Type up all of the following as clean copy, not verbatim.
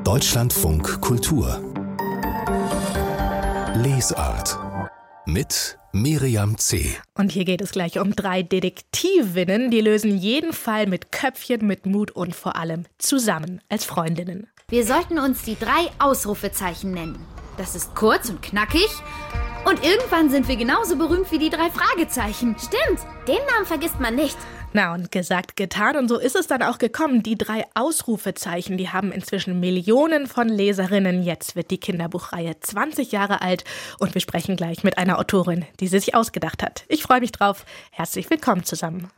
Deutschlandfunk Kultur Lesart mit Miriam C. Und hier geht es gleich um 3 Detektivinnen, die lösen jeden Fall mit Köpfchen, mit Mut und vor allem zusammen als Freundinnen. Wir sollten uns die 3 Ausrufezeichen nennen. Das ist kurz und knackig. Und irgendwann sind wir genauso berühmt wie die 3 Fragezeichen. Stimmt, den Namen vergisst man nicht. Na und gesagt, getan. Und so ist es dann auch gekommen. Die 3 Ausrufezeichen, die haben inzwischen Millionen von Leserinnen. Jetzt wird die Kinderbuchreihe 20 Jahre alt. Und wir sprechen gleich mit einer Autorin, die sie sich ausgedacht hat. Ich freue mich drauf. Herzlich willkommen zusammen.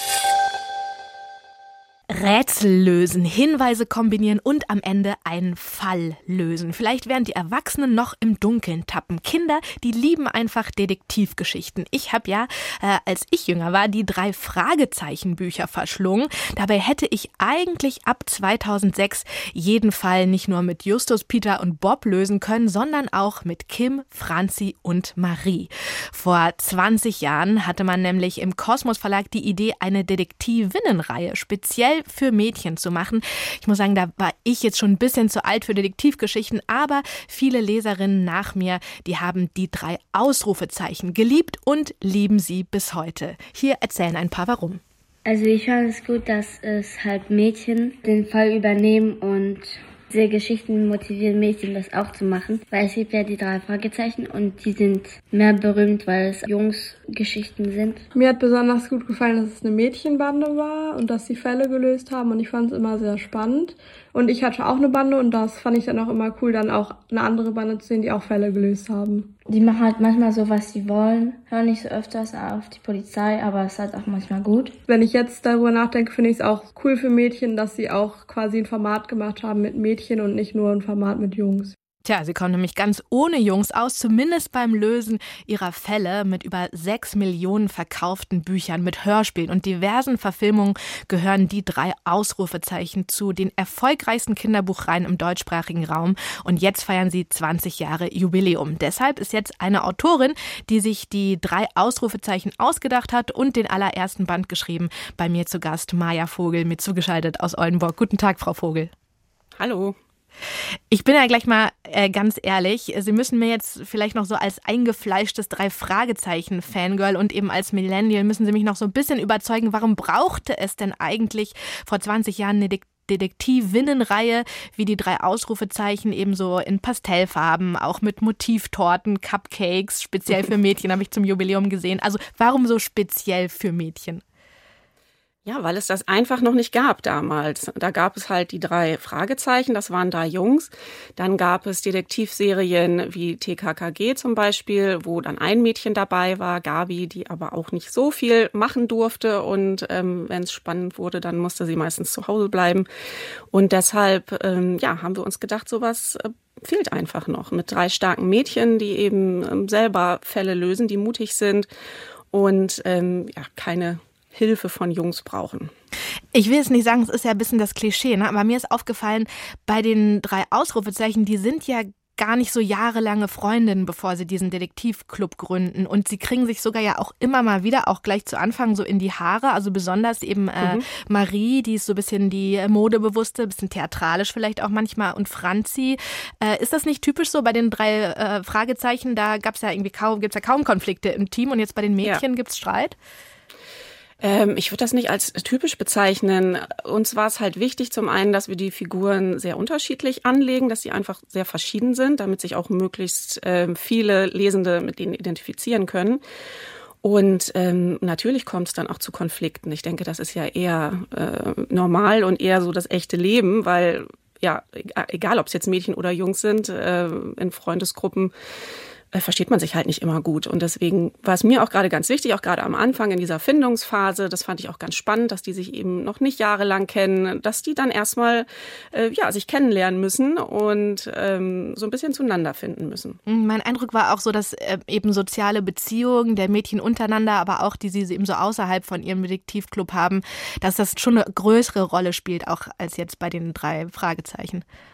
Rätsel lösen, Hinweise kombinieren und am Ende einen Fall lösen. Vielleicht während die Erwachsenen noch im Dunkeln tappen. Kinder, die lieben einfach Detektivgeschichten. Ich habe ja, als ich jünger war, die 3 Fragezeichen-Bücher verschlungen. Dabei hätte ich eigentlich ab 2006 jeden Fall nicht nur mit Justus, Peter und Bob lösen können, sondern auch mit Kim, Franzi und Marie. Vor 20 Jahren hatte man nämlich im Kosmos Verlag die Idee, eine Detektivinnenreihe speziell für Mädchen zu machen. Ich muss sagen, da war ich jetzt schon ein bisschen zu alt für Detektivgeschichten, aber viele Leserinnen nach mir, die haben die 3 Ausrufezeichen geliebt und lieben sie bis heute. Hier erzählen ein paar warum. Also ich fand es gut, dass es halt Mädchen den Fall übernehmen und diese Geschichten motivieren Mädchen, das auch zu machen. Weil es gibt ja die 3 Fragezeichen und die sind mehr berühmt, weil es Jungsgeschichten sind. Mir hat besonders gut gefallen, dass es eine Mädchenbande war und dass sie Fälle gelöst haben und ich fand es immer sehr spannend. Und ich hatte auch eine Bande und das fand ich dann auch immer cool, dann auch eine andere Bande zu sehen, die auch Fälle gelöst haben. Die machen halt manchmal so, was sie wollen, hören nicht so öfters auf die Polizei, aber es ist halt auch manchmal gut. Wenn ich jetzt darüber nachdenke, finde ich es auch cool für Mädchen, dass sie auch quasi ein Format gemacht haben mit Mädchen und nicht nur ein Format mit Jungs. Tja, sie kommen nämlich ganz ohne Jungs aus, zumindest beim Lösen ihrer Fälle. Mit über 6 Millionen verkauften Büchern, mit Hörspielen und diversen Verfilmungen gehören die 3 Ausrufezeichen zu den erfolgreichsten Kinderbuchreihen im deutschsprachigen Raum. Und jetzt feiern sie 20 Jahre Jubiläum. Deshalb ist jetzt eine Autorin, die sich die 3 Ausrufezeichen ausgedacht hat und den allerersten Band geschrieben, bei mir zu Gast Maja Vogel, mir zugeschaltet aus Oldenburg. Guten Tag, Frau Vogel. Hallo. Ich bin ja gleich mal ganz ehrlich, Sie müssen mir jetzt vielleicht noch so als eingefleischtes 3-Fragezeichen-Fangirl und eben als Millennial müssen Sie mich noch so ein bisschen überzeugen, warum brauchte es denn eigentlich vor 20 Jahren eine Detektivinnenreihe wie die 3 Ausrufezeichen, ebenso in Pastellfarben, auch mit Motivtorten, Cupcakes, speziell für Mädchen, habe ich zum Jubiläum gesehen. Also warum so speziell für Mädchen? Ja, weil es das einfach noch nicht gab damals. Da gab es halt die 3 Fragezeichen, das waren 3 Jungs. Dann gab es Detektivserien wie TKKG zum Beispiel, wo dann ein Mädchen dabei war, Gabi, die aber auch nicht so viel machen durfte. Und wenn es spannend wurde, dann musste sie meistens zu Hause bleiben. Und deshalb haben wir uns gedacht, sowas fehlt einfach noch. Mit 3 starken Mädchen, die eben selber Fälle lösen, die mutig sind und keine Hilfe von Jungs brauchen. Ich will es nicht sagen, es ist ja ein bisschen das Klischee, ne? Aber mir ist aufgefallen, bei den 3 Ausrufezeichen, die sind ja gar nicht so jahrelange Freundinnen, bevor sie diesen Detektivclub gründen. Und sie kriegen sich sogar ja auch immer mal wieder, auch gleich zu Anfang, so in die Haare. Also besonders eben Marie, die ist so ein bisschen die modebewusste, ein bisschen theatralisch vielleicht auch manchmal. Und Franzi, ist das nicht typisch so bei den 3 Fragezeichen? Da gibt's ja kaum Konflikte im Team und jetzt bei den Mädchen gibt's Streit? Ich würde das nicht als typisch bezeichnen. Uns war es halt wichtig, zum einen, dass wir die Figuren sehr unterschiedlich anlegen, dass sie einfach sehr verschieden sind, damit sich auch möglichst viele Lesende mit denen identifizieren können. Und natürlich kommt es dann auch zu Konflikten. Ich denke, das ist ja eher normal und eher so das echte Leben, weil ja, egal ob es jetzt Mädchen oder Jungs sind, in Freundesgruppen, versteht man sich halt nicht immer gut. Und deswegen war es mir auch gerade ganz wichtig, auch gerade am Anfang in dieser Findungsphase, das fand ich auch ganz spannend, dass die sich eben noch nicht jahrelang kennen, dass die dann erstmal sich kennenlernen müssen und so ein bisschen zueinander finden müssen. Mein Eindruck war auch so, dass eben soziale Beziehungen der Mädchen untereinander, aber auch die sie eben so außerhalb von ihrem Detektivclub haben, dass das schon eine größere Rolle spielt, auch als jetzt bei den 3 Fragezeichen.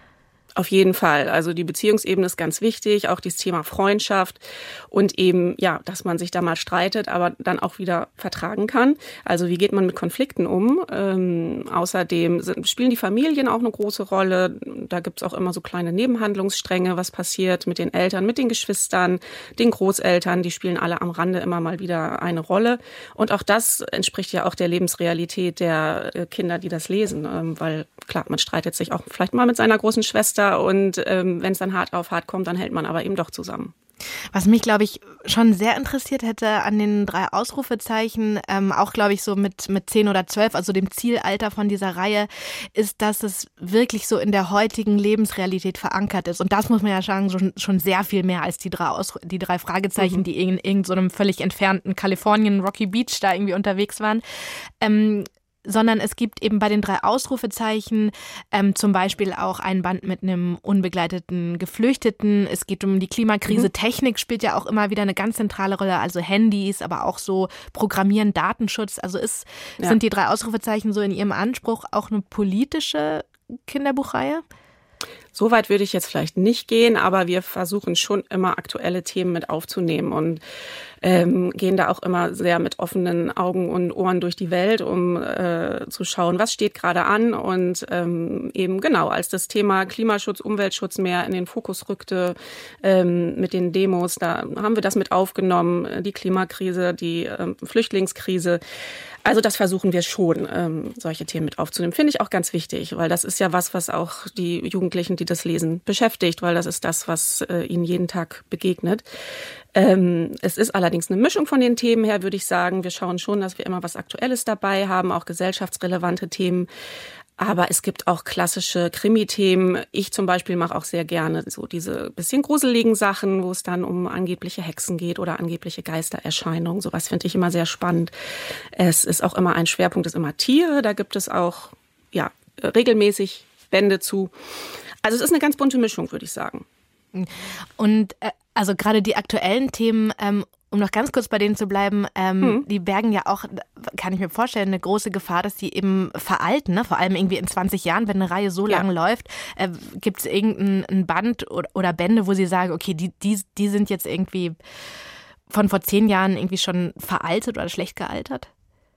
Auf jeden Fall. Also die Beziehungsebene ist ganz wichtig, auch dieses Thema Freundschaft und eben, ja, dass man sich da mal streitet, aber dann auch wieder vertragen kann. Also wie geht man mit Konflikten um? Außerdem spielen die Familien auch eine große Rolle. Da gibt es auch immer so kleine Nebenhandlungsstränge, was passiert mit den Eltern, mit den Geschwistern, den Großeltern. Die spielen alle am Rande immer mal wieder eine Rolle. Und auch das entspricht ja auch der Lebensrealität der Kinder, die das lesen. Weil klar, man streitet sich auch vielleicht mal mit seiner großen Schwester. Und wenn es dann hart auf hart kommt, dann hält man aber eben doch zusammen. Was mich, glaube ich, schon sehr interessiert hätte an den 3 Ausrufezeichen, auch, glaube ich, so mit 10 oder 12, also dem Zielalter von dieser Reihe, ist, dass es wirklich so in der heutigen Lebensrealität verankert ist. Und das muss man ja sagen, schon sehr viel mehr als die 3 Fragezeichen, die in irgendeinem völlig entfernten Kalifornien, Rocky Beach da irgendwie unterwegs waren. Sondern es gibt eben bei den 3 Ausrufezeichen zum Beispiel auch ein Band mit einem unbegleiteten Geflüchteten. Es geht um die Klimakrise. Technik spielt ja auch immer wieder eine ganz zentrale Rolle, also Handys, aber auch so Programmieren, Datenschutz. Also sind die 3 Ausrufezeichen so in ihrem Anspruch auch eine politische Kinderbuchreihe? So weit würde ich jetzt vielleicht nicht gehen, aber wir versuchen schon immer aktuelle Themen mit aufzunehmen und gehen da auch immer sehr mit offenen Augen und Ohren durch die Welt, um zu schauen, was steht gerade an. Und eben genau, als das Thema Klimaschutz, Umweltschutz mehr in den Fokus rückte mit den Demos, da haben wir das mit aufgenommen, die Klimakrise, die Flüchtlingskrise. Also das versuchen wir schon, solche Themen mit aufzunehmen. Finde ich auch ganz wichtig, weil das ist ja was auch die Jugendlichen, die das lesen, beschäftigt, weil das ist das, was ihnen jeden Tag begegnet. Es ist allerdings eine Mischung von den Themen her, würde ich sagen. Wir schauen schon, dass wir immer was Aktuelles dabei haben, auch gesellschaftsrelevante Themen. Aber es gibt auch klassische Krimi-Themen. Ich zum Beispiel mache auch sehr gerne so diese bisschen gruseligen Sachen, wo es dann um angebliche Hexen geht oder angebliche Geistererscheinungen. Sowas finde ich immer sehr spannend. Es ist auch immer ein Schwerpunkt, ist immer Tiere. Da gibt es auch regelmäßig Bände zu. Also es ist eine ganz bunte Mischung, würde ich sagen. Und also gerade die aktuellen Themen, um noch ganz kurz bei denen zu bleiben, die bergen ja auch, kann ich mir vorstellen, eine große Gefahr, dass die eben veralten, ne? Vor allem irgendwie in 20 Jahren, wenn eine Reihe so lange läuft. Gibt es irgendein Band oder Bände, wo Sie sagen, okay, die sind jetzt irgendwie von vor 10 Jahren irgendwie schon veraltet oder schlecht gealtert?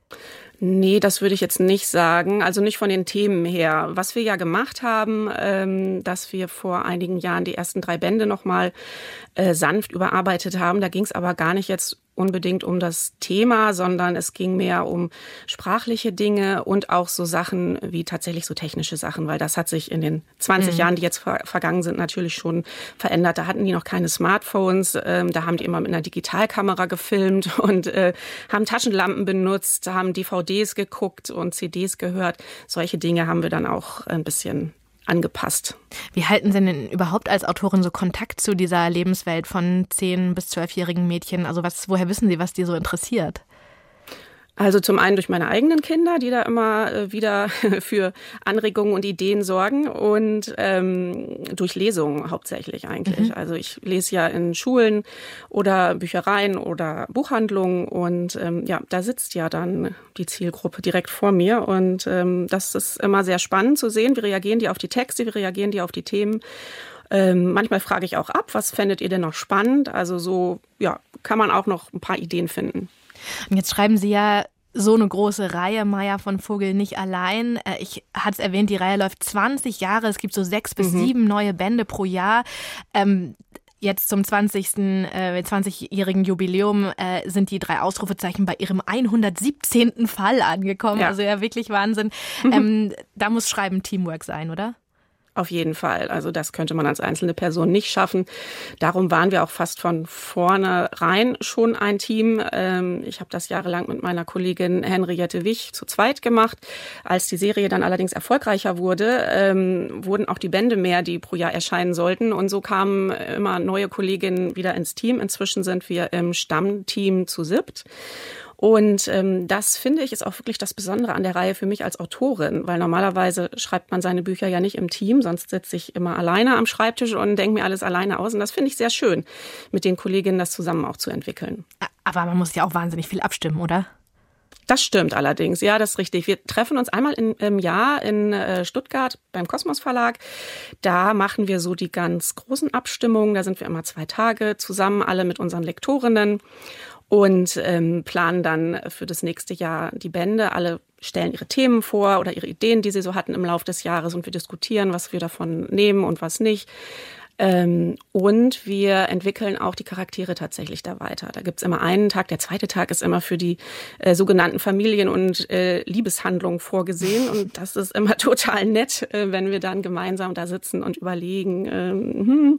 Nee, das würde ich jetzt nicht sagen. Also nicht von den Themen her. Was wir ja gemacht haben, dass wir vor einigen Jahren die ersten 3 Bände nochmal sanft überarbeitet haben. Da ging es aber gar nicht jetzt unbedingt um das Thema, sondern es ging mehr um sprachliche Dinge und auch so Sachen wie tatsächlich so technische Sachen, weil das hat sich in den 20 Jahren, die jetzt vergangen sind, natürlich schon verändert. Da hatten die noch keine Smartphones, da haben die immer mit einer Digitalkamera gefilmt und haben Taschenlampen benutzt, haben DVDs geguckt und CDs gehört. Solche Dinge haben wir dann auch ein bisschen angepasst. Wie halten Sie denn überhaupt als Autorin so Kontakt zu dieser Lebenswelt von 10- bis 12-jährigen Mädchen? Also woher wissen Sie, was die so interessiert? Also zum einen durch meine eigenen Kinder, die da immer wieder für Anregungen und Ideen sorgen und durch Lesungen hauptsächlich eigentlich. Also ich lese ja in Schulen oder Büchereien oder Buchhandlungen und da sitzt ja dann die Zielgruppe direkt vor mir und das ist immer sehr spannend zu sehen, wie reagieren die auf die Texte, wie reagieren die auf die Themen. Manchmal frage ich auch ab, was fändet ihr denn noch spannend? Also so kann man auch noch ein paar Ideen finden. Und jetzt schreiben Sie ja so eine große Reihe, Maya von Vogel nicht allein. Ich hatte es erwähnt, die Reihe läuft 20 Jahre. Es gibt so 6 bis 7 neue Bände pro Jahr. Jetzt zum 20-jährigen Jubiläum sind die 3 Ausrufezeichen bei ihrem 117. Fall angekommen. Ja. Also ja, wirklich Wahnsinn. Da muss Schreiben Teamwork sein, oder? Auf jeden Fall. Also das könnte man als einzelne Person nicht schaffen. Darum waren wir auch fast von vornherein schon ein Team. Ich habe das jahrelang mit meiner Kollegin Henriette Wich zu zweit gemacht. Als die Serie dann allerdings erfolgreicher wurde, wurden auch die Bände mehr, die pro Jahr erscheinen sollten. Und so kamen immer neue Kolleginnen wieder ins Team. Inzwischen sind wir im Stammteam zu 7. Und das, finde ich, ist auch wirklich das Besondere an der Reihe für mich als Autorin, weil normalerweise schreibt man seine Bücher ja nicht im Team, sonst sitze ich immer alleine am Schreibtisch und denke mir alles alleine aus. Und das finde ich sehr schön, mit den Kolleginnen das zusammen auch zu entwickeln. Aber man muss ja auch wahnsinnig viel abstimmen, oder? Das stimmt allerdings, ja, das ist richtig. Wir treffen uns einmal im Jahr in Stuttgart beim Kosmos Verlag. Da machen wir so die ganz großen Abstimmungen. Da sind wir immer 2 Tage zusammen, alle mit unseren Lektorinnen und planen dann für das nächste Jahr die Bände. Alle stellen ihre Themen vor oder ihre Ideen, die sie so hatten im Laufe des Jahres und wir diskutieren, was wir davon nehmen und was nicht. Und wir entwickeln auch die Charaktere tatsächlich da weiter. Da gibt's immer einen Tag, der zweite Tag ist immer für die sogenannten Familien- und Liebeshandlungen vorgesehen. Und das ist immer total nett, wenn wir dann gemeinsam da sitzen und überlegen,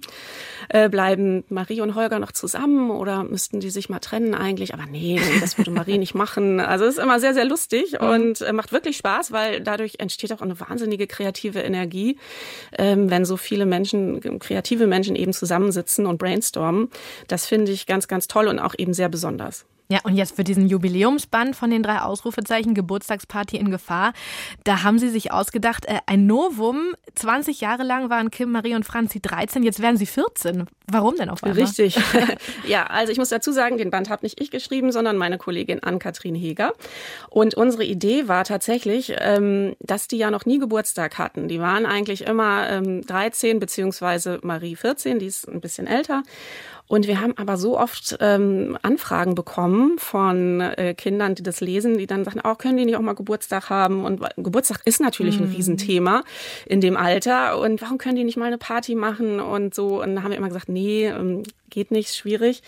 bleiben Marie und Holger noch zusammen oder müssten die sich mal trennen eigentlich? Aber nee, das würde Marie nicht machen. Also es ist immer sehr, sehr lustig und macht wirklich Spaß, weil dadurch entsteht auch eine wahnsinnige kreative Energie, wenn so viele kreative Menschen eben zusammensitzen und brainstormen. Das finde ich ganz, ganz toll und auch eben sehr besonders. Ja, und jetzt für diesen Jubiläumsband von den 3 Ausrufezeichen, Geburtstagsparty in Gefahr, da haben Sie sich ausgedacht, ein Novum, 20 Jahre lang waren Kim, Marie und Franzi 13, jetzt werden sie 14. Warum denn auf einmal? Richtig. Ja, also ich muss dazu sagen, den Band habe nicht ich geschrieben, sondern meine Kollegin Ann-Kathrin Heger. Und unsere Idee war tatsächlich, dass die ja noch nie Geburtstag hatten. Die waren eigentlich immer 13, beziehungsweise Marie 14, die ist ein bisschen älter. Und wir haben aber so oft Anfragen bekommen von Kindern, die das lesen, die dann sagen, können die nicht auch mal Geburtstag haben? Und Geburtstag ist natürlich ein Riesenthema in dem Alter. Und warum können die nicht mal eine Party machen und so? Und dann haben wir immer gesagt, nee, geht nicht, schwierig.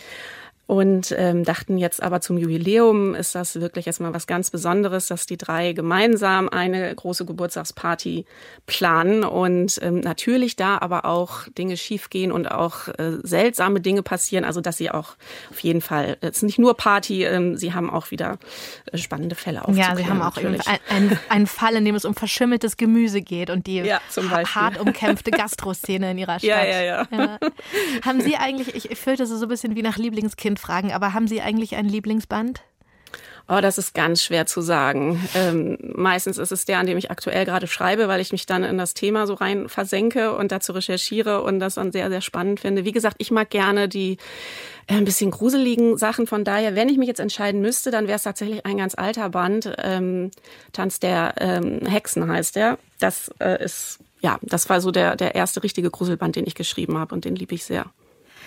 Und dachten jetzt aber zum Jubiläum ist das wirklich jetzt mal was ganz Besonderes, dass die 3 gemeinsam eine große Geburtstagsparty planen und natürlich da aber auch Dinge schiefgehen und auch seltsame Dinge passieren, also dass sie auch auf jeden Fall, es ist nicht nur Party, sie haben auch wieder spannende Fälle aufzuklären. Ja, sie haben auch einen Fall, in dem es um verschimmeltes Gemüse geht und die hart umkämpfte Gastroszene in ihrer Stadt. Ja. Haben Sie eigentlich, ich fühlte es so ein bisschen wie nach Lieblingskind fragen, aber haben Sie eigentlich ein Lieblingsband? Oh, das ist ganz schwer zu sagen. Meistens ist es der, an dem ich aktuell gerade schreibe, weil ich mich dann in das Thema so rein versenke und dazu recherchiere und das dann sehr, sehr spannend finde. Wie gesagt, ich mag gerne die ein bisschen gruseligen Sachen. Von daher, wenn ich mich jetzt entscheiden müsste, dann wäre es tatsächlich ein ganz alter Band. Tanz der Hexen heißt der. Das war so der erste richtige Gruselband, den ich geschrieben habe und den liebe ich sehr.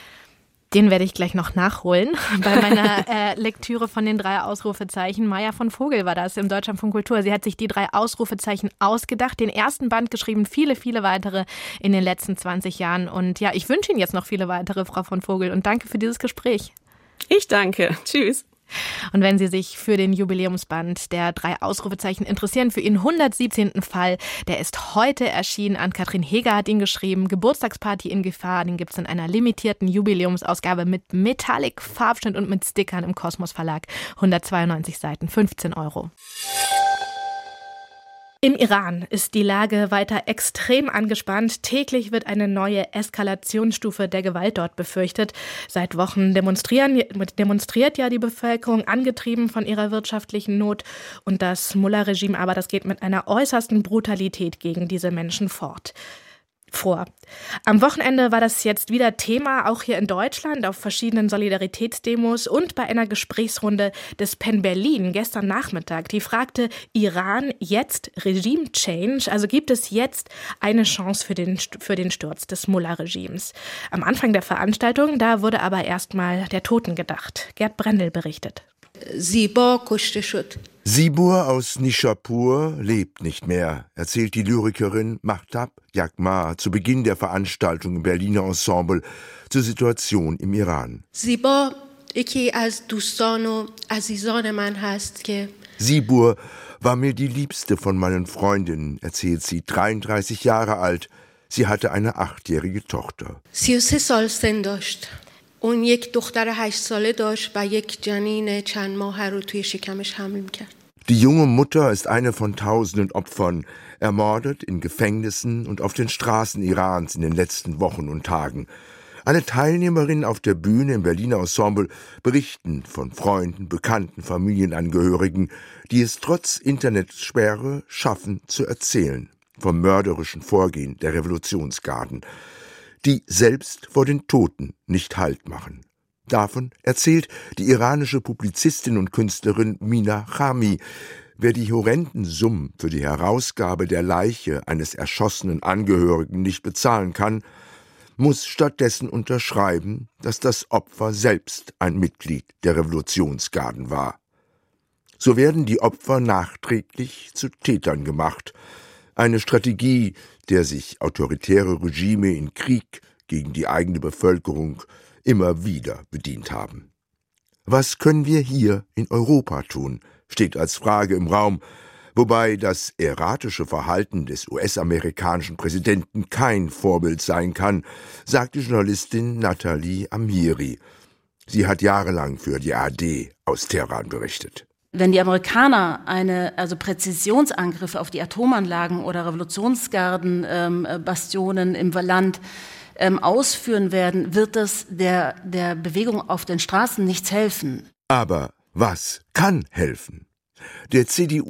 Den werde ich gleich noch nachholen. Bei meiner Lektüre von den 3 Ausrufezeichen. Maja von Vogel war das im Deutschlandfunk Kultur. Sie hat sich die 3 Ausrufezeichen ausgedacht, den ersten Band geschrieben, viele, viele weitere in den letzten 20 Jahren. Und ja, ich wünsche Ihnen jetzt noch viele weitere, Frau von Vogel. Und danke für dieses Gespräch. Ich danke. Tschüss. Und wenn Sie sich für den Jubiläumsband der 3 Ausrufezeichen interessieren, für Ihren 117. Fall, der ist heute erschienen. Ann-Kathrin Heger hat ihn geschrieben. Geburtstagsparty in Gefahr, den gibt es in einer limitierten Jubiläumsausgabe mit Metallic-Farbschnitt und mit Stickern im Kosmos Verlag. 192 Seiten, 15 €. Im Iran ist die Lage weiter extrem angespannt. Täglich wird eine neue Eskalationsstufe der Gewalt dort befürchtet. Seit Wochen demonstriert ja die Bevölkerung, angetrieben von ihrer wirtschaftlichen Not. Und das Mullah-Regime aber, das geht mit einer äußersten Brutalität gegen diese Menschen vor. Am Wochenende war das jetzt wieder Thema, auch hier in Deutschland, auf verschiedenen Solidaritätsdemos und bei einer Gesprächsrunde des PEN Berlin gestern Nachmittag. Die fragte, Iran jetzt Regime Change? Also gibt es jetzt eine Chance für den Sturz des Mullah-Regimes? Am Anfang der Veranstaltung, da wurde aber erstmal der Toten gedacht. Gerd Brendel berichtet. Sibur aus Nishapur lebt nicht mehr, erzählt die Lyrikerin Mahtab Jagma zu Beginn der Veranstaltung im Berliner Ensemble zur Situation im Iran. Sibur war mir die liebste von meinen Freundinnen, erzählt sie, 33 Jahre alt. Sie hatte eine 8-jährige Tochter. اون یک دختر 8 ساله داشت و یک جنین چند ماهه رو توی شکمش حمل می‌کرد. Die junge Mutter ist eine von tausenden Opfern, ermordet in Gefängnissen und auf den Straßen Irans in den letzten Wochen und Tagen. Eine Teilnehmerin auf der Bühne im Berliner Ensemble berichten von Freunden, Bekannten, Familienangehörigen, die es trotz Internetsperre schaffen zu erzählen vom mörderischen Vorgehen der Revolutionsgarden, die selbst vor den Toten nicht Halt machen. Davon erzählt die iranische Publizistin und Künstlerin Mina Chami. Wer die horrenden Summen für die Herausgabe der Leiche eines erschossenen Angehörigen nicht bezahlen kann, muss stattdessen unterschreiben, dass das Opfer selbst ein Mitglied der Revolutionsgarden war. So werden die Opfer nachträglich zu Tätern gemacht. Eine Strategie, der sich autoritäre Regime in Krieg gegen die eigene Bevölkerung immer wieder bedient haben. Was können wir hier in Europa tun, steht als Frage im Raum, wobei das erratische Verhalten des US-amerikanischen Präsidenten kein Vorbild sein kann, sagt die Journalistin Nathalie Amiri. Sie hat jahrelang für die ARD aus Teheran berichtet. Wenn die Amerikaner Präzisionsangriffe auf die Atomanlagen oder Revolutionsgarden, Bastionen im Land ausführen werden, wird es der Bewegung auf den Straßen nichts helfen. Aber was kann helfen? Der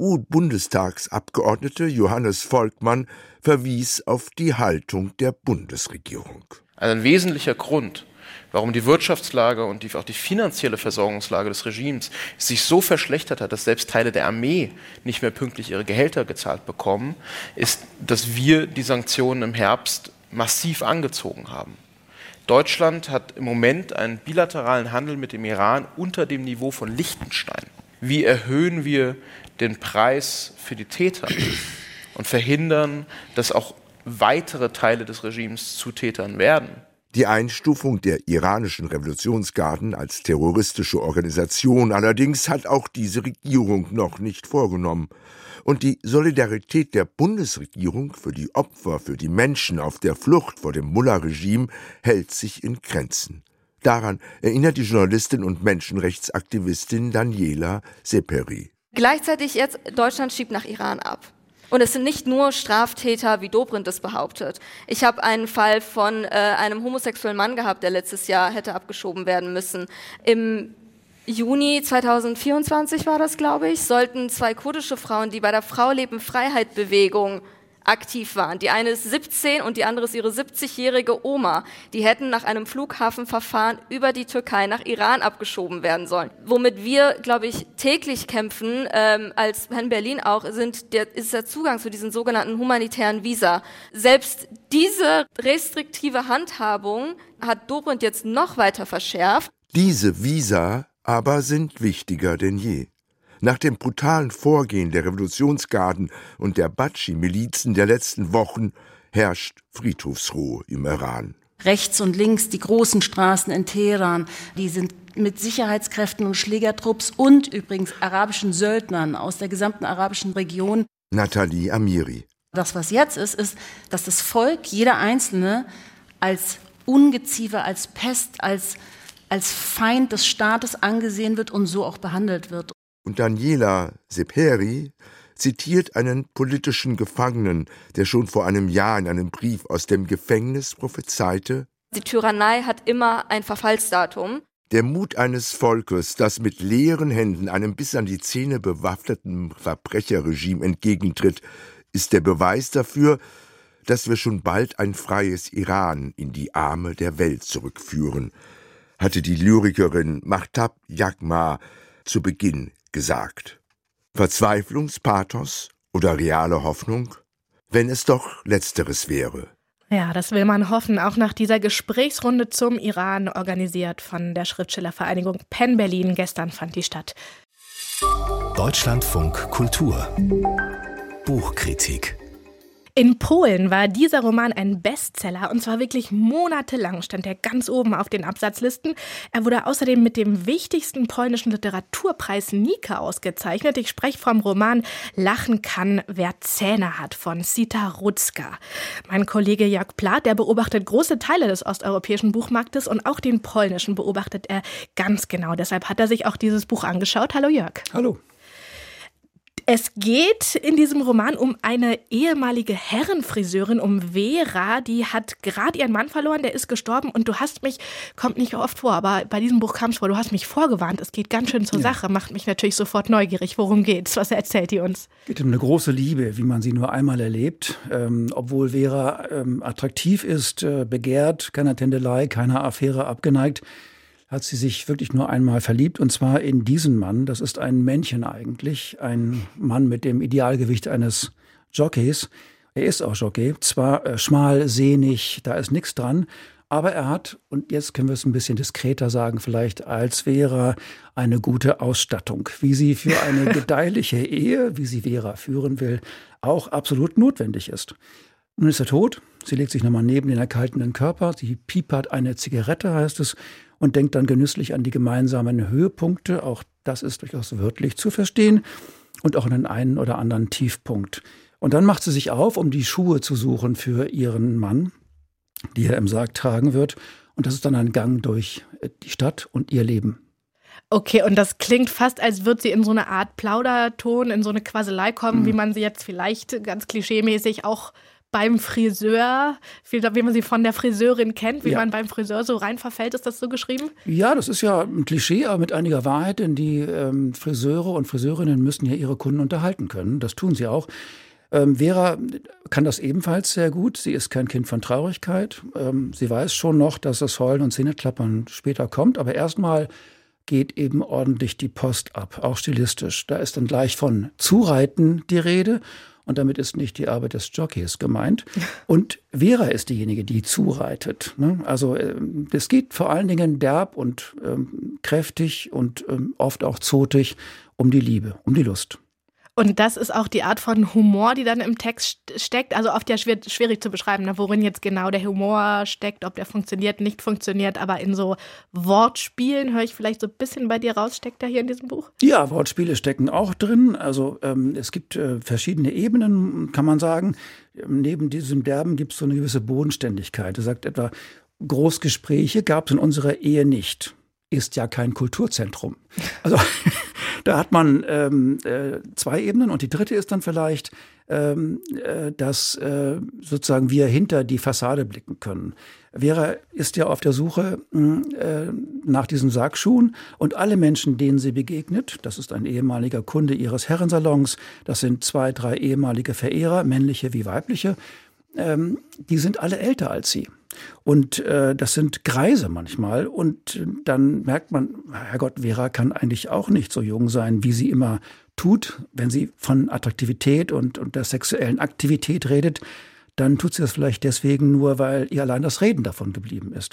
CDU-Bundestagsabgeordnete Johannes Volkmann verwies auf die Haltung der Bundesregierung. Also ein wesentlicher Grund, warum die Wirtschaftslage und auch die finanzielle Versorgungslage des Regimes sich so verschlechtert hat, dass selbst Teile der Armee nicht mehr pünktlich ihre Gehälter gezahlt bekommen, ist, dass wir die Sanktionen im Herbst massiv angezogen haben. Deutschland hat im Moment einen bilateralen Handel mit dem Iran unter dem Niveau von Liechtenstein. Wie erhöhen wir den Preis für die Täter und verhindern, dass auch weitere Teile des Regimes zu Tätern werden? Die Einstufung der iranischen Revolutionsgarden als terroristische Organisation allerdings hat auch diese Regierung noch nicht vorgenommen. Und die Solidarität der Bundesregierung für die Opfer, für die Menschen auf der Flucht vor dem Mullah-Regime hält sich in Grenzen. Daran erinnert die Journalistin und Menschenrechtsaktivistin Daniela Seperi. Gleichzeitig jetzt, Deutschland schiebt nach Iran ab. Und es sind nicht nur Straftäter, wie Dobrindt es behauptet. Ich habe einen Fall von einem homosexuellen Mann gehabt, der letztes Jahr hätte abgeschoben werden müssen. Im Juni 2024 war das, glaube ich, sollten 2 kurdische Frauen, die bei der Frau-Leben-Freiheit-Bewegung aktiv waren. Die eine ist 17 und die andere ist ihre 70-jährige Oma. Die hätten nach einem Flughafenverfahren über die Türkei nach Iran abgeschoben werden sollen. Womit wir, glaube ich, täglich kämpfen, als in Berlin auch, ist der Zugang zu diesen sogenannten humanitären Visa. Selbst diese restriktive Handhabung hat Dobrindt jetzt noch weiter verschärft. Diese Visa aber sind wichtiger denn je. Nach dem brutalen Vorgehen der Revolutionsgarden und der Badschi-Milizen der letzten Wochen herrscht Friedhofsruhe im Iran. Rechts und links die großen Straßen in Teheran, die sind mit Sicherheitskräften und Schlägertrupps und übrigens arabischen Söldnern aus der gesamten arabischen Region. Nathalie Amiri. Das, was jetzt ist, dass das Volk, jeder Einzelne, als Ungeziefer, als Pest, als Feind des Staates angesehen wird und so auch behandelt wird. Und Daniela Seperi zitiert einen politischen Gefangenen, der schon vor einem Jahr in einem Brief aus dem Gefängnis prophezeite: Die Tyrannei hat immer ein Verfallsdatum. Der Mut eines Volkes, das mit leeren Händen einem bis an die Zähne bewaffneten Verbrecherregime entgegentritt, ist der Beweis dafür, dass wir schon bald ein freies Iran in die Arme der Welt zurückführen, hatte die Lyrikerin Mahtab Jagma zu Beginn gesagt. Verzweiflungspathos oder reale Hoffnung? Wenn es doch Letzteres wäre. Ja, das will man hoffen, auch nach dieser Gesprächsrunde zum Iran, organisiert von der Schriftstellervereinigung Penn Berlin. Gestern fand die statt. Deutschlandfunk Kultur. Buchkritik. In Polen war dieser Roman ein Bestseller und zwar wirklich monatelang stand er ganz oben auf den Absatzlisten. Er wurde außerdem mit dem wichtigsten polnischen Literaturpreis Nika ausgezeichnet. Ich spreche vom Roman Lachen kann, wer Zähne hat von Zita Rudzka. Mein Kollege Jörg Plath, der beobachtet große Teile des osteuropäischen Buchmarktes und auch den polnischen beobachtet er ganz genau. Deshalb hat er sich auch dieses Buch angeschaut. Hallo Jörg. Hallo. Es geht in diesem Roman um eine ehemalige Herrenfriseurin, um Vera, die hat gerade ihren Mann verloren, der ist gestorben und du hast mich, kommt nicht oft vor, aber bei diesem Buch kam es vor, du hast mich vorgewarnt, es geht ganz schön zur Sache, macht mich natürlich sofort neugierig, worum geht's, was erzählt ihr uns? Es geht um eine große Liebe, wie man sie nur einmal erlebt, obwohl Vera attraktiv ist, begehrt, keiner Tändelei, keiner Affäre abgeneigt, hat sie sich wirklich nur einmal verliebt, und zwar in diesen Mann. Das ist ein Männchen eigentlich, ein Mann mit dem Idealgewicht eines Jockeys. Er ist auch Jockey, zwar schmal, sehnig, da ist nichts dran, aber er hat, und jetzt können wir es ein bisschen diskreter sagen vielleicht, als Vera eine gute Ausstattung, wie sie für eine gedeihliche Ehe, wie sie Vera führen will, auch absolut notwendig ist. Nun ist er tot, sie legt sich nochmal neben den erkaltenden Körper, sie piepert eine Zigarette, heißt es, und denkt dann genüsslich an die gemeinsamen Höhepunkte, auch das ist durchaus wörtlich zu verstehen, und auch an den einen oder anderen Tiefpunkt. Und dann macht sie sich auf, um die Schuhe zu suchen für ihren Mann, die er im Sarg tragen wird. Und das ist dann ein Gang durch die Stadt und ihr Leben. Okay, und das klingt fast, als würde sie in so eine Art Plauderton, in so eine Quaselei kommen, wie man sie jetzt vielleicht ganz klischeemäßig auch beim Friseur, wie man sie von der Friseurin kennt, wie man beim Friseur so rein verfällt. Ist das so geschrieben? Ja, das ist ja ein Klischee, aber mit einiger Wahrheit, denn die Friseure und Friseurinnen müssen ja ihre Kunden unterhalten können. Das tun sie auch. Vera kann das ebenfalls sehr gut. Sie ist kein Kind von Traurigkeit. Sie weiß schon noch, dass das Heulen und Zähneklappern später kommt. Aber erstmal geht eben ordentlich die Post ab, auch stilistisch. Da ist dann gleich von Zureiten die Rede. Und damit ist nicht die Arbeit des Jockeys gemeint. Und Vera ist diejenige, die zureitet. Also es geht vor allen Dingen derb und kräftig und oft auch zotig um die Liebe, um die Lust. Und das ist auch die Art von Humor, die dann im Text steckt. Also oft ja schwierig zu beschreiben, ne, worin jetzt genau der Humor steckt, ob der funktioniert, nicht funktioniert. Aber in so Wortspielen, höre ich vielleicht so ein bisschen bei dir raus, steckt da hier in diesem Buch? Ja, Wortspiele stecken auch drin. Also es gibt verschiedene Ebenen, kann man sagen. Neben diesem Derben gibt es so eine gewisse Bodenständigkeit. Er sagt etwa, Großgespräche gab es in unserer Ehe nicht. Ist ja kein Kulturzentrum. Also da hat man zwei Ebenen, und die dritte ist dann vielleicht, dass sozusagen wir hinter die Fassade blicken können. Vera ist ja auf der Suche nach diesen Sargschuhen, und alle Menschen, denen sie begegnet, das ist ein ehemaliger Kunde ihres Herrensalons, das sind 2, 3 ehemalige Verehrer, männliche wie weibliche, die sind alle älter als sie. Und das sind Greise manchmal. Und dann merkt man, Herrgott, Vera kann eigentlich auch nicht so jung sein, wie sie immer tut. Wenn sie von Attraktivität und der sexuellen Aktivität redet, dann tut sie das vielleicht deswegen nur, weil ihr allein das Reden davon geblieben ist.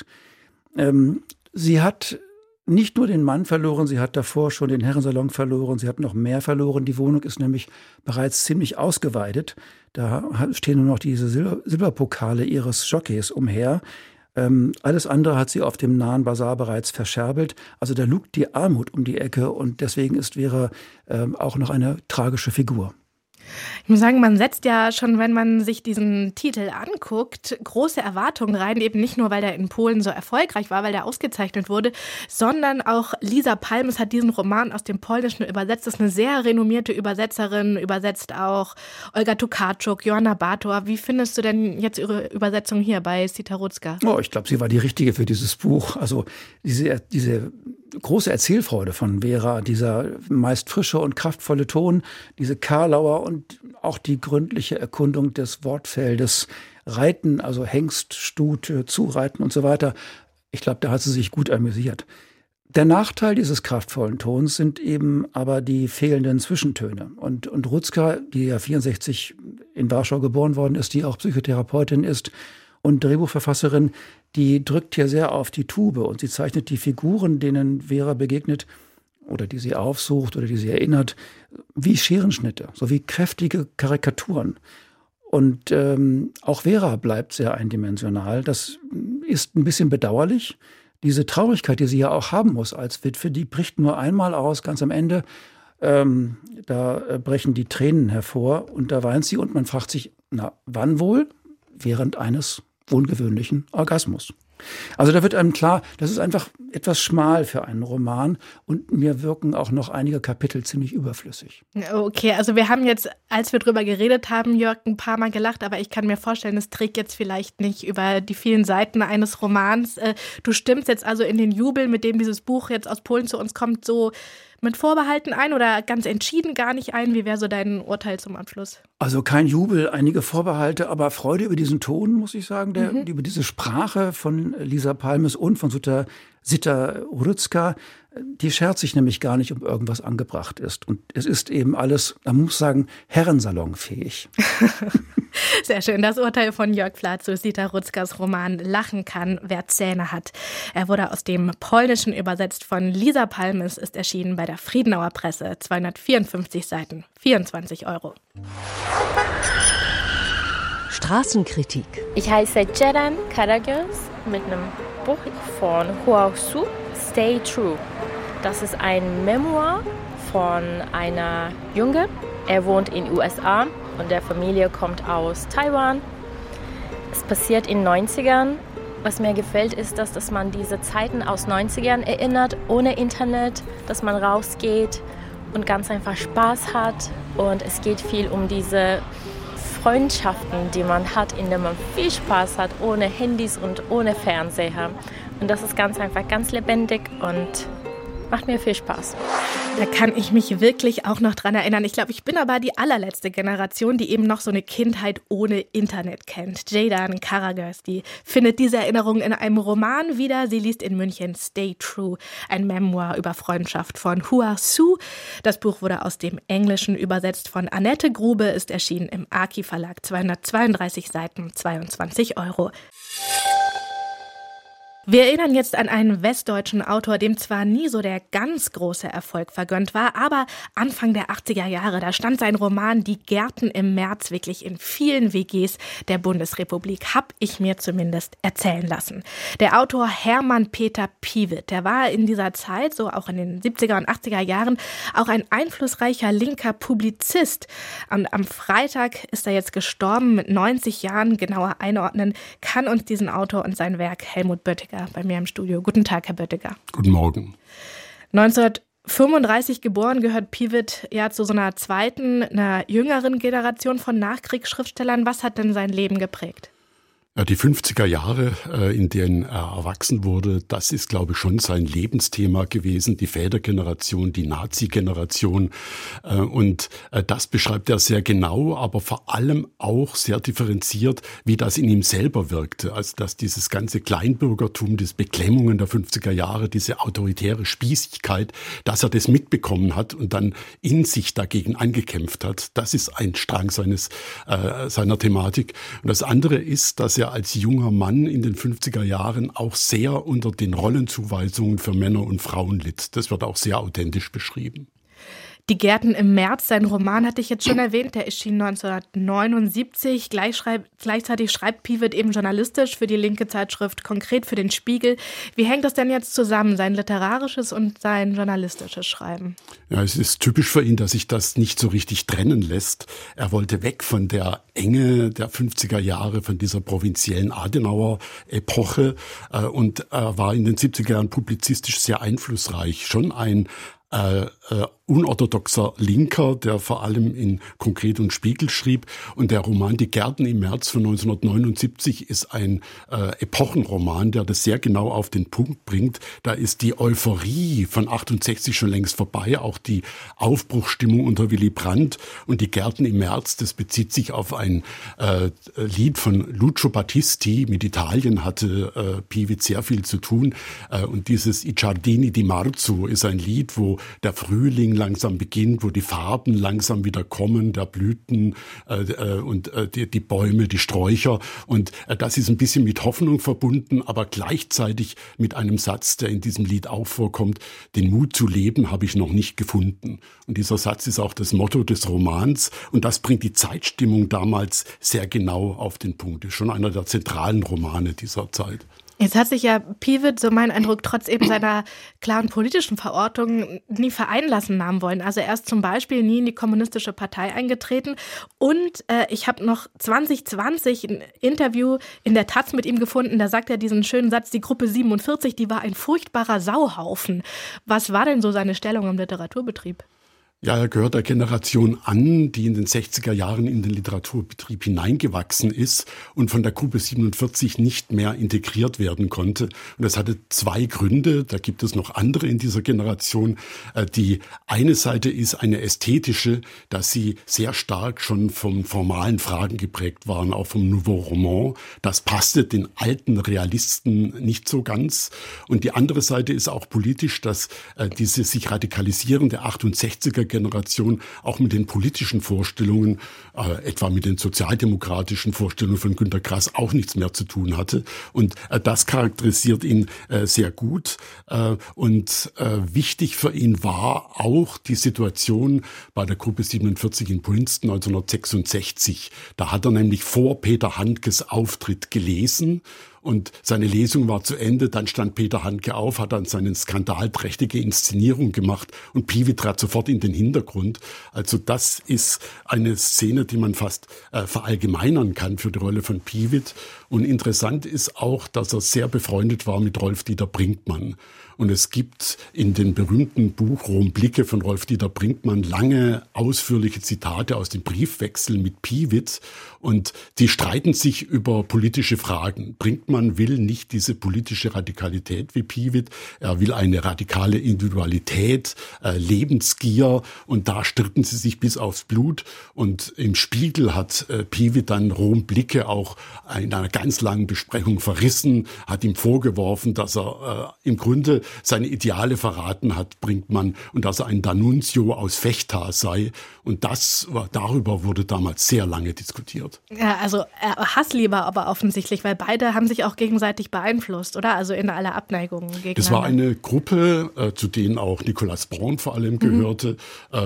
Sie hat nicht nur den Mann verloren, sie hat davor schon den Herrensalon verloren, sie hat noch mehr verloren. Die Wohnung ist nämlich bereits ziemlich ausgeweidet. Da stehen nur noch diese Silberpokale ihres Jockeys umher. Alles andere hat sie auf dem nahen Basar bereits verscherbelt. Also da lugt die Armut um die Ecke, und deswegen ist Vera auch noch eine tragische Figur. Ich muss sagen, man setzt ja schon, wenn man sich diesen Titel anguckt, große Erwartungen rein, eben nicht nur, weil der in Polen so erfolgreich war, weil der ausgezeichnet wurde, sondern auch Lisa Palmes hat diesen Roman aus dem Polnischen übersetzt. Das ist eine sehr renommierte Übersetzerin, übersetzt auch Olga Tokarczuk, Joanna Bator. Wie findest du denn jetzt ihre Übersetzung hier bei Sita-Rudzka? Oh, ich glaube, sie war die Richtige für dieses Buch. Also diese große Erzählfreude von Vera, dieser meist frische und kraftvolle Ton, diese Karlauer und auch die gründliche Erkundung des Wortfeldes, Reiten, also Hengst, Stute, Zureiten und so weiter. Ich glaube, da hat sie sich gut amüsiert. Der Nachteil dieses kraftvollen Tons sind eben aber die fehlenden Zwischentöne. Und Rudzka, die ja 64 in Warschau geboren worden ist, die auch Psychotherapeutin ist und Drehbuchverfasserin, die drückt hier sehr auf die Tube, und sie zeichnet die Figuren, denen Vera begegnet oder die sie aufsucht oder die sie erinnert, wie Scherenschnitte, so wie kräftige Karikaturen. Und auch Vera bleibt sehr eindimensional. Das ist ein bisschen bedauerlich. Diese Traurigkeit, die sie ja auch haben muss als Witwe, die bricht nur einmal aus, ganz am Ende. Da brechen die Tränen hervor und da weint sie, und man fragt sich, na, wann wohl? Während eines ungewöhnlichen Orgasmus. Also da wird einem klar, das ist einfach etwas schmal für einen Roman, und mir wirken auch noch einige Kapitel ziemlich überflüssig. Okay, also wir haben jetzt, als wir drüber geredet haben, Jörg, ein paar Mal gelacht, aber ich kann mir vorstellen, es trägt jetzt vielleicht nicht über die vielen Seiten eines Romans. Du stimmst jetzt also in den Jubel, mit dem dieses Buch jetzt aus Polen zu uns kommt, so mit Vorbehalten ein oder ganz entschieden gar nicht ein? Wie wäre so dein Urteil zum Abschluss? Also kein Jubel, einige Vorbehalte, aber Freude über diesen Ton, muss ich sagen, über diese Sprache von Lisa Palmes und von Zita Ruzka, die schert sich nämlich gar nicht, um irgendwas angebracht ist. Und es ist eben alles, man muss sagen, herrensalonfähig. Sehr schön. Das Urteil von Jörg Pflath zu Zita Ruzkas Roman Lachen kann, wer Zähne hat. Er wurde aus dem Polnischen übersetzt von Lisa Palmes, ist erschienen bei der Friedenauer Presse. 254 Seiten, 24 €. Straßenkritik. Ich heiße Ceren Karagöz mit einem Buch von Hua Su, Stay True. Das ist ein Memoir von einer Junge. Er wohnt in den USA und der Familie kommt aus Taiwan. Es passiert in den 90ern. Was mir gefällt, ist, dass man diese Zeiten aus 90ern erinnert, ohne Internet, dass man rausgeht und ganz einfach Spaß hat. Und es geht viel um diese Freundschaften, die man hat, in denen man viel Spaß hat, ohne Handys und ohne Fernseher. Und das ist ganz einfach, ganz lebendig und macht mir viel Spaß. Da kann ich mich wirklich auch noch dran erinnern. Ich glaube, ich bin aber die allerletzte Generation, die eben noch so eine Kindheit ohne Internet kennt. Ceren Karagöz, die findet diese Erinnerung in einem Roman wieder. Sie liest in München Stay True, ein Memoir über Freundschaft von Hua Su. Das Buch wurde aus dem Englischen übersetzt von Annette Grube, ist erschienen im Aki Verlag. 232 Seiten, 22 €. Wir erinnern jetzt an einen westdeutschen Autor, dem zwar nie so der ganz große Erfolg vergönnt war, aber Anfang der 80er Jahre, da stand sein Roman Die Gärten im März wirklich in vielen WGs der Bundesrepublik, hab ich mir zumindest erzählen lassen. Der Autor Hermann Peter Pivet, der war in dieser Zeit, so auch in den 70er und 80er Jahren, auch ein einflussreicher linker Publizist. Und am Freitag ist er jetzt gestorben mit 90 Jahren, genauer einordnen kann uns diesen Autor und sein Werk Helmut Böttiger bei mir im Studio. Guten Tag, Herr Böttiger. Guten Morgen. 1935 geboren, gehört Pivet ja zu so einer zweiten, einer jüngeren Generation von Nachkriegsschriftstellern. Was hat denn sein Leben geprägt? Ja, die 50er Jahre, in denen er erwachsen wurde, das ist, glaube ich, schon sein Lebensthema gewesen. Die Vätergeneration, die Nazi-Generation. Und das beschreibt er sehr genau, aber vor allem auch sehr differenziert, wie das in ihm selber wirkte. Also, dass dieses ganze Kleinbürgertum, diese Beklemmungen der 50er Jahre, diese autoritäre Spießigkeit, dass er das mitbekommen hat und dann in sich dagegen angekämpft hat. Das ist ein Strang seiner Thematik. Und das andere ist, dass er als junger Mann in den 50er Jahren auch sehr unter den Rollenzuweisungen für Männer und Frauen litt. Das wird auch sehr authentisch beschrieben. Die Gärten im März, sein Roman hatte ich jetzt schon erwähnt, der erschien 1979. Gleichzeitig schreibt Pivet eben journalistisch für die linke Zeitschrift, konkret für den Spiegel. Wie hängt das denn jetzt zusammen, sein literarisches und sein journalistisches Schreiben? Ja, es ist typisch für ihn, dass sich das nicht so richtig trennen lässt. Er wollte weg von der Enge der 50er Jahre, von dieser provinziellen Adenauer-Epoche und war in den 70er Jahren publizistisch sehr einflussreich. Schon ein unorthodoxer Linker, der vor allem in Konkret und Spiegel schrieb. Und der Roman Die Gärten im März von 1979 ist ein Epochenroman, der das sehr genau auf den Punkt bringt. Da ist die Euphorie von 68 schon längst vorbei, auch die Aufbruchsstimmung unter Willy Brandt. Und Die Gärten im März, das bezieht sich auf ein Lied von Lucio Battisti. Mit Italien hatte Pivet sehr viel zu tun. Und dieses I Giardini di Marzo ist ein Lied, wo der Frühling langsam beginnt, wo die Farben langsam wieder kommen, der Blüten und die Bäume, die Sträucher. Und das ist ein bisschen mit Hoffnung verbunden, aber gleichzeitig mit einem Satz, der in diesem Lied auch vorkommt: Den Mut zu leben habe ich noch nicht gefunden. Und dieser Satz ist auch das Motto des Romans. Und das bringt die Zeitstimmung damals sehr genau auf den Punkt. Ist schon einer der zentralen Romane dieser Zeit. Jetzt hat sich ja Pivet, so mein Eindruck, trotz eben seiner klaren politischen Verortung nie vereinlassen haben wollen. Also er ist zum Beispiel nie in die kommunistische Partei eingetreten. Und ich habe noch 2020 ein Interview in der Taz mit ihm gefunden, da sagt er diesen schönen Satz: Die Gruppe 47, die war ein furchtbarer Sauhaufen. Was war denn so seine Stellung im Literaturbetrieb? Ja, er gehört der Generation an, die in den 60er Jahren in den Literaturbetrieb hineingewachsen ist und von der Gruppe 47 nicht mehr integriert werden konnte. Und das hatte zwei Gründe. Da gibt es noch andere in dieser Generation. Die eine Seite ist eine ästhetische, dass sie sehr stark schon von formalen Fragen geprägt waren, auch vom Nouveau Roman. Das passte den alten Realisten nicht so ganz. Und die andere Seite ist auch politisch, dass diese sich radikalisierende 68er Generation auch mit den politischen Vorstellungen, etwa mit den sozialdemokratischen Vorstellungen von Günter Grass, auch nichts mehr zu tun hatte. Und das charakterisiert ihn sehr gut. Und wichtig für ihn war auch die Situation bei der Gruppe 47 in Princeton 1966. Da hat er nämlich vor Peter Handkes Auftritt gelesen. Und seine Lesung war zu Ende, dann stand Peter Handke auf, hat dann seine skandalträchtige Inszenierung gemacht und Pivet trat sofort in den Hintergrund. Also das ist eine Szene, die man fast verallgemeinern kann für die Rolle von Pivet. Und interessant ist auch, dass er sehr befreundet war mit Rolf-Dieter Brinkmann. Und es gibt in dem berühmten Buch Romblicke von Rolf-Dieter Brinkmann lange ausführliche Zitate aus dem Briefwechsel mit Pivet. Und die streiten sich über politische Fragen. Brinkmann will nicht diese politische Radikalität wie Pivet. Er will eine radikale Individualität, Lebensgier. Und da stritten sie sich bis aufs Blut. Und im Spiegel hat Pivet dann Romblicke auch in einer ganz langen Besprechung verrissen, hat ihm vorgeworfen, dass er im Grunde seine Ideale verraten hat, Brinkmann, und dass er ein D'Annunzio aus Vechta sei. Und darüber wurde damals sehr lange diskutiert. Ja, also Hassliebe aber offensichtlich, weil beide haben sich auch gegenseitig beeinflusst, oder? Also in aller Abneigung gegeneinander. Das war eine Gruppe, zu denen auch Nikolaus Braun vor allem gehörte,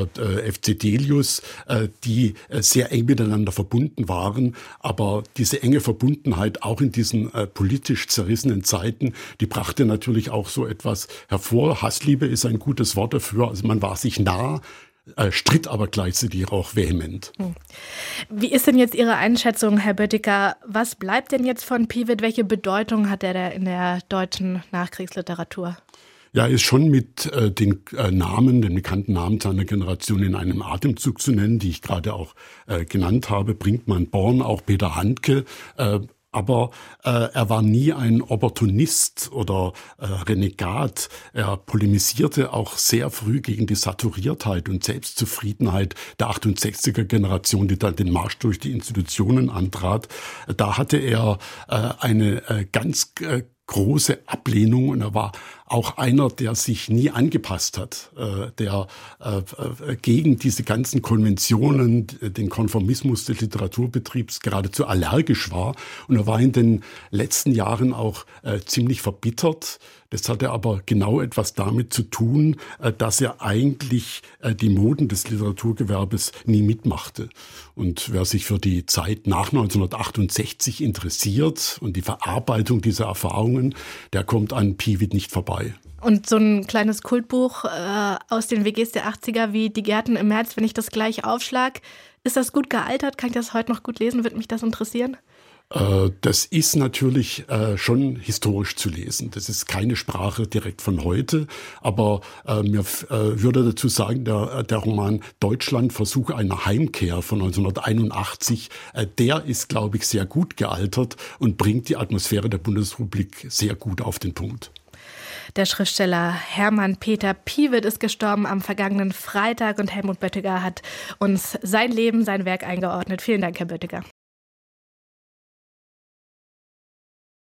FC Delius, die sehr eng miteinander verbunden waren. Aber diese enge Verbundenheit auch in diesen politisch zerrissenen Zeiten, die brachte natürlich auch so etwas hervor. Hassliebe ist ein gutes Wort dafür. Also man war sich nah, stritt aber gleichzeitig auch vehement. Wie ist denn jetzt Ihre Einschätzung, Herr Böttiger? Was bleibt denn jetzt von Pivet? Welche Bedeutung hat er da in der deutschen Nachkriegsliteratur? Ja, ist schon mit den bekannten Namen seiner Generation in einem Atemzug zu nennen, die ich gerade auch genannt habe. Brinkmann, Born, auch Peter Handke. Aber er war nie ein Opportunist oder Renegat. Er polemisierte auch sehr früh gegen die Saturiertheit und Selbstzufriedenheit der 68er-Generation, die dann den Marsch durch die Institutionen antrat. Da hatte er eine ganz große Ablehnung und er war auch einer, der sich nie angepasst hat, der gegen diese ganzen Konventionen, den Konformismus des Literaturbetriebs geradezu allergisch war. Und er war in den letzten Jahren auch ziemlich verbittert. Das hatte aber genau etwas damit zu tun, dass er eigentlich die Moden des Literaturgewerbes nie mitmachte. Und wer sich für die Zeit nach 1968 interessiert und die Verarbeitung dieser Erfahrungen, der kommt an Pivet nicht vorbei. Und so ein kleines Kultbuch aus den WGs der 80er wie Die Gärten im März, wenn ich das gleich aufschlag, ist das gut gealtert? Kann ich das heute noch gut lesen? Würde mich das interessieren? Das ist natürlich schon historisch zu lesen. Das ist keine Sprache direkt von heute, aber mir würde dazu sagen, der Roman Deutschland, Versuch einer Heimkehr von 1981, der ist, glaube ich, sehr gut gealtert und bringt die Atmosphäre der Bundesrepublik sehr gut auf den Punkt. Der Schriftsteller Hermann Peter Pivet ist gestorben am vergangenen Freitag und Helmut Böttiger hat uns sein Leben, sein Werk eingeordnet. Vielen Dank, Herr Böttiger.